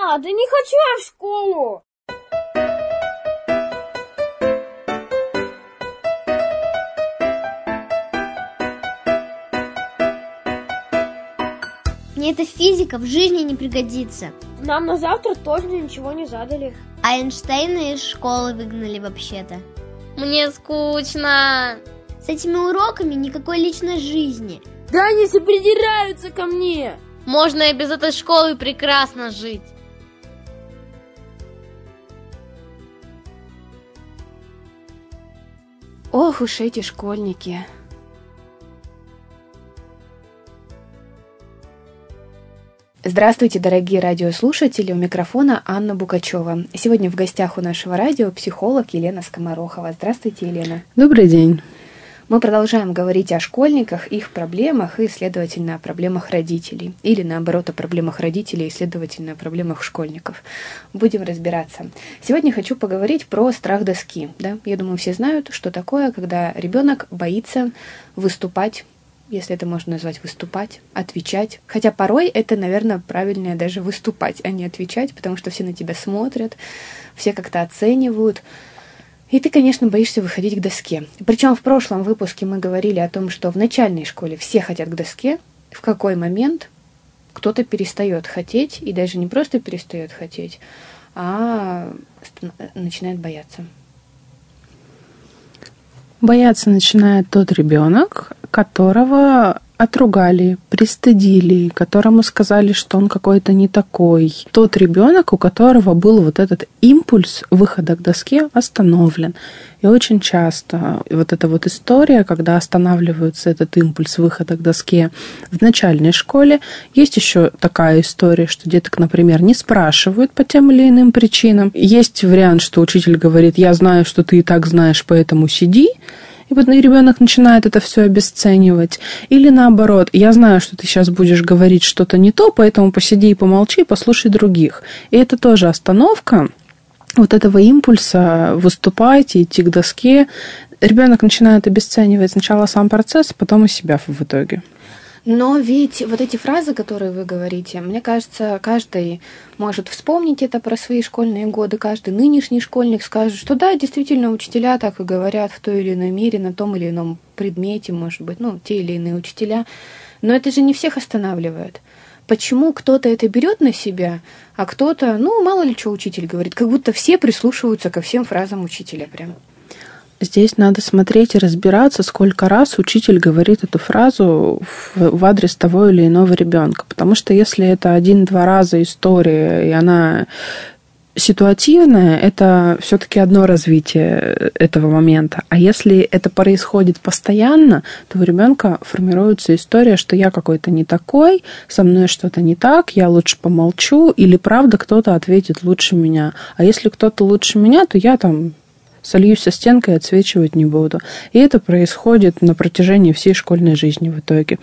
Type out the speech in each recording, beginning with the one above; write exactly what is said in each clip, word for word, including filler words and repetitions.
надо, не хочу я в школу. Мне эта физика в жизни не пригодится. Нам на завтра точно ничего не задали. А Эйнштейна из школы выгнали вообще-то. Мне скучно. С этими уроками никакой личной жизни. Да они все придираются ко мне. Можно и без этой школы прекрасно жить. Ох уж эти школьники. Здравствуйте, дорогие радиослушатели, у микрофона Анна Букачева. Сегодня в гостях у нашего радио психолог Елена Скоморохова. Здравствуйте, Елена. Добрый день. Мы продолжаем говорить о школьниках, их проблемах и, следовательно, о проблемах родителей. Или, наоборот, о проблемах родителей и, следовательно, о проблемах школьников. Будем разбираться. Сегодня хочу поговорить про страх доски. Да? Я думаю, все знают, что такое, когда ребенок боится выступать, если это можно назвать выступать, отвечать. Хотя порой это, наверное, правильнее даже выступать, а не отвечать, потому что все на тебя смотрят, все как-то оценивают. И ты, конечно, боишься выходить к доске. Причем в прошлом выпуске мы говорили о том, что в начальной школе все хотят к доске. В какой момент кто-то перестает хотеть, и даже не просто перестает хотеть, а начинает бояться. Бояться начинает тот ребенок, которого отругали, пристыдили, которому сказали, что он какой-то не такой. Тот ребенок, у которого был вот этот импульс выхода к доске остановлен. И очень часто вот эта вот история, когда останавливается этот импульс выхода к доске в начальной школе, есть еще такая история, что деток, например, не спрашивают по тем или иным причинам. Есть вариант, что учитель говорит: я знаю, что ты и так знаешь, поэтому сиди. И вот ребенок начинает это все обесценивать. Или наоборот: я знаю, что ты сейчас будешь говорить что-то не то, поэтому посиди и помолчи, и послушай других. И это тоже остановка вот этого импульса выступать, идти к доске. Ребенок начинает обесценивать сначала сам процесс, потом и себя в итоге. Но ведь вот эти фразы, которые вы говорите, мне кажется, каждый может вспомнить это про свои школьные годы, каждый нынешний школьник скажет, что да, действительно, учителя так и говорят в той или иной мере, на том или ином предмете, может быть, ну, те или иные учителя. Но это же не всех останавливает. Почему кто-то это берет на себя, а кто-то, ну, мало ли что учитель говорит, как будто все прислушиваются ко всем фразам учителя прям. Здесь надо смотреть и разбираться, сколько раз учитель говорит эту фразу в, в адрес того или иного ребенка. Потому что если это один-два раза история, и она ситуативная, это все-таки одно развитие этого момента. А если это происходит постоянно, то у ребенка формируется история, что я какой-то не такой, со мной что-то не так, я лучше помолчу, или правда кто-то ответит лучше меня. А если кто-то лучше меня, то я там сольюсь со стенкой и отсвечивать не буду. И это происходит на протяжении всей школьной жизни в итоге.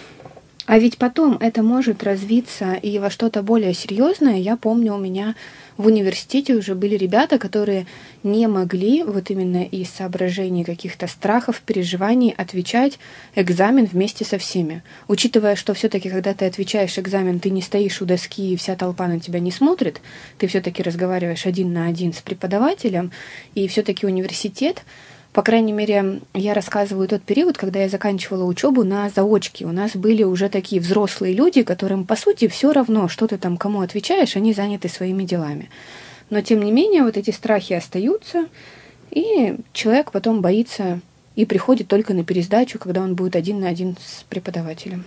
А ведь потом это может развиться и во что-то более серьезное. Я помню, у меня в университете уже были ребята, которые не могли вот именно из соображений каких-то страхов, переживаний отвечать экзамен вместе со всеми. Учитывая, что все-таки, когда ты отвечаешь экзамен, ты не стоишь у доски и вся толпа на тебя не смотрит, ты все-таки разговариваешь один на один с преподавателем, и все-таки университет. По крайней мере, я рассказываю тот период, когда я заканчивала учебу на заочке. У нас были уже такие взрослые люди, которым, по сути, все равно, что ты там кому отвечаешь, они заняты своими делами. Но, тем не менее, вот эти страхи остаются, и человек потом боится и приходит только на пересдачу, когда он будет один на один с преподавателем.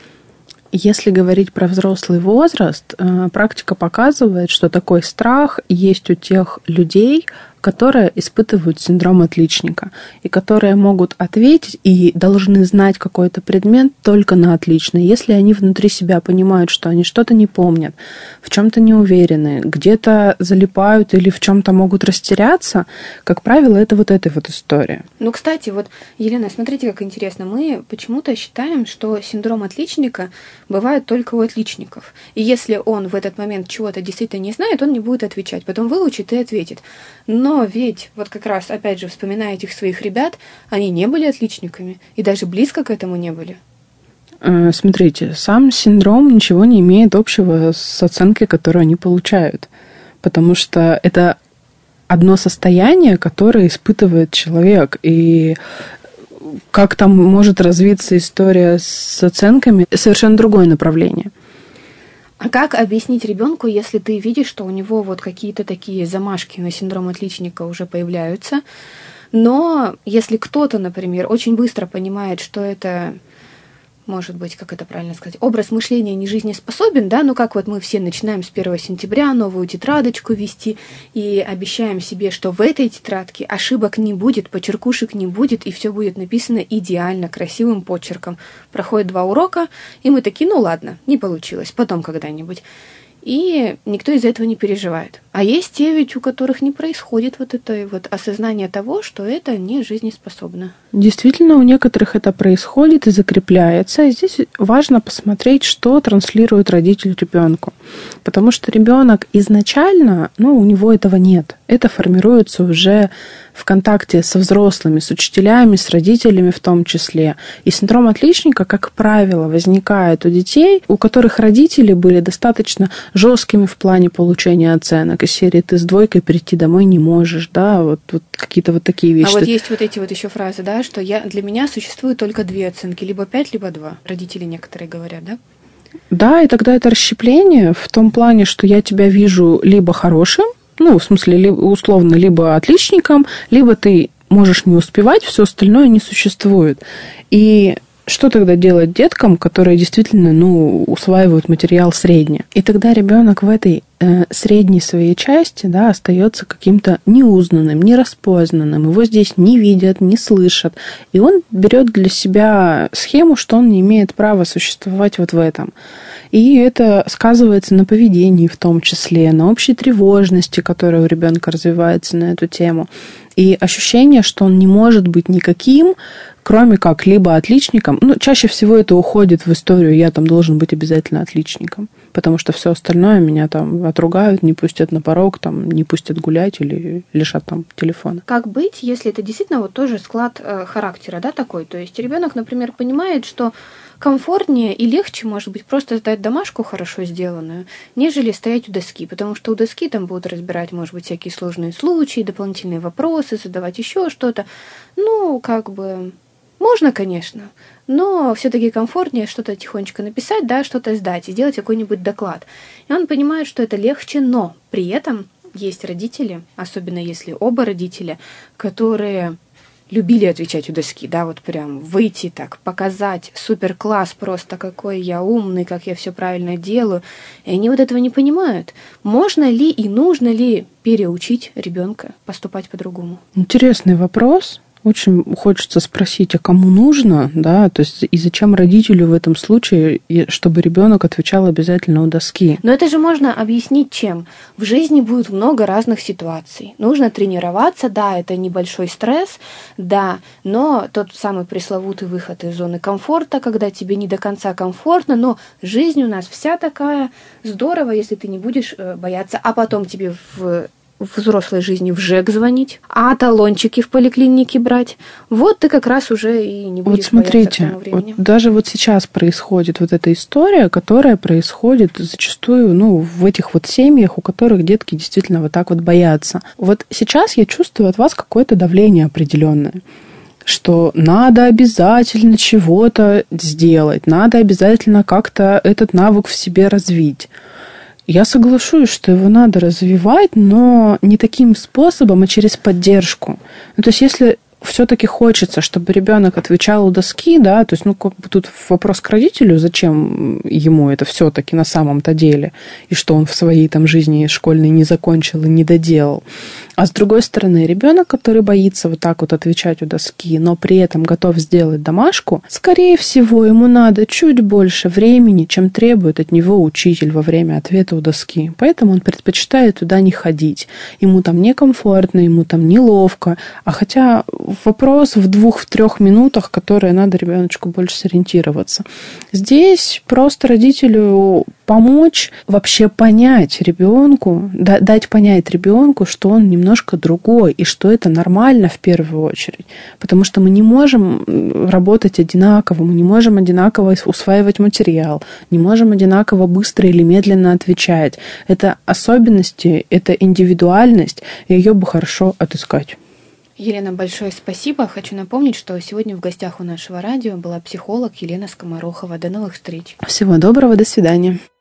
Если говорить про взрослый возраст, практика показывает, что такой страх есть у тех людей, которые испытывают синдром отличника, и которые могут ответить и должны знать какой-то предмет только на отлично. Если они внутри себя понимают, что они что-то не помнят, в чем-то не уверены, где-то залипают или в чем-то могут растеряться, как правило, это вот эта вот история. Ну, кстати, вот, Елена, смотрите, как интересно. Мы почему-то считаем, что синдром отличника бывает только у отличников. И если он в этот момент чего-то действительно не знает, он не будет отвечать. Потом выучит и ответит. Но ведь, вот как раз, опять же, вспоминая этих своих ребят, они не были отличниками и даже близко к этому не были. Смотрите, сам синдром ничего не имеет общего с оценкой, которую они получают. Потому что это одно состояние, которое испытывает человек. И как там может развиться история с оценками, совершенно другое направление. А как объяснить ребенку, если ты видишь, что у него вот какие-то такие замашки на синдром отличника уже появляются, но если кто-то, например, очень быстро понимает, что это, может быть, как это правильно сказать, образ мышления не жизнеспособен, да, ну как вот мы все начинаем с первого сентября новую тетрадочку вести и обещаем себе, что в этой тетрадке ошибок не будет, почеркушек не будет, и все будет написано идеально, красивым почерком. Проходит два урока, и мы такие, ну ладно, не получилось, потом когда-нибудь. И никто из-за этого не переживает. А есть те ведь, у которых не происходит вот это вот осознание того, что это не жизнеспособно. Действительно, у некоторых это происходит и закрепляется. И здесь важно посмотреть, что транслирует родитель ребенку. Потому что ребенок изначально, ну, у него этого нет. Это формируется уже в контакте со взрослыми, с учителями, с родителями в том числе. И синдром отличника, как правило, возникает у детей, у которых родители были достаточно жесткими в плане получения оценок. Из серии «ты с двойкой прийти домой не можешь», да, вот, вот какие-то вот такие вещи. А вот есть вот эти вот еще фразы, да, что я, для меня существует только две оценки, либо пять, либо два. Родители некоторые говорят, да? Да, и тогда это расщепление в том плане, что я тебя вижу либо хорошим, ну, в смысле, условно, либо отличником, либо ты можешь не успевать, все остальное не существует. И что тогда делать деткам, которые действительно, ну, усваивают материал средне? И тогда ребенок в этой э, средней своей части, да, остается каким-то неузнанным, нераспознанным. Его здесь не видят, не слышат. И он берет для себя схему, что он не имеет права существовать вот в этом. И это сказывается на поведении в том числе, на общей тревожности, которая у ребенка развивается на эту тему. И ощущение, что он не может быть никаким, кроме как либо отличником. Ну, чаще всего это уходит в историю «я там должен быть обязательно отличником», потому что все остальное меня там отругают, не пустят на порог, там, не пустят гулять или лишат там телефона. Как быть, если это действительно вот тоже склад э, характера, да, такой? То есть ребенок, например, понимает, что комфортнее и легче, может быть, просто сдать домашку хорошо сделанную, нежели стоять у доски, потому что у доски там будут разбирать, может быть, всякие сложные случаи, дополнительные вопросы, задавать еще что-то. Ну, как бы, можно, конечно, но все-таки комфортнее что-то тихонечко написать, да, что-то сдать и сделать какой-нибудь доклад. И он понимает, что это легче, но при этом есть родители, особенно если оба родителя, которые любили отвечать у доски, да, вот прям выйти так, показать супер-класс просто, какой я умный, как я все правильно делаю. И они вот этого не понимают. Можно ли и нужно ли переучить ребенка поступать по-другому? Интересный вопрос. Очень хочется спросить, а кому нужно, да, то есть и зачем родителю в этом случае, чтобы ребенок отвечал обязательно у доски. Но это же можно объяснить чем? В жизни будет много разных ситуаций. Нужно тренироваться, да, это небольшой стресс, да, но тот самый пресловутый выход из зоны комфорта, когда тебе не до конца комфортно, но жизнь у нас вся такая здорово, если ты не будешь бояться, а потом тебе в в взрослой жизни в ЖЭК звонить, а талончики в поликлинике брать. Вот ты как раз уже и не будешь вот смотрите, бояться к тому времени. Вот даже вот сейчас происходит вот эта история, которая происходит зачастую, ну, в этих вот семьях, у которых детки действительно вот так вот боятся. Вот сейчас я чувствую от вас какое-то давление определенное, что надо обязательно чего-то сделать, надо обязательно как-то этот навык в себе развить. Я соглашусь, что его надо развивать, но не таким способом, а через поддержку. Ну, то есть, если все-таки хочется, чтобы ребенок отвечал у доски, да, то есть, ну, как бы тут вопрос к родителю, зачем ему это все-таки на самом-то деле, и что он в своей там жизни школьной не закончил и не доделал. А с другой стороны, ребенок, который боится вот так вот отвечать у доски, но при этом готов сделать домашку, скорее всего, ему надо чуть больше времени, чем требует от него учитель во время ответа у доски. Поэтому он предпочитает туда не ходить. Ему там некомфортно, ему там неловко. А хотя вопрос в двух-трех минутах, которые надо ребеночку больше сориентироваться. Здесь просто родителю помочь вообще понять ребенку, дать понять ребенку, что он немножко другой, и что это нормально в первую очередь. Потому что мы не можем работать одинаково, мы не можем одинаково усваивать материал, не можем одинаково быстро или медленно отвечать. Это особенности, это индивидуальность, и ее бы хорошо отыскать. Елена, большое спасибо. Хочу напомнить, что сегодня в гостях у нашего радио была психолог Елена Скоморохова. До новых встреч. Всего доброго, до свидания.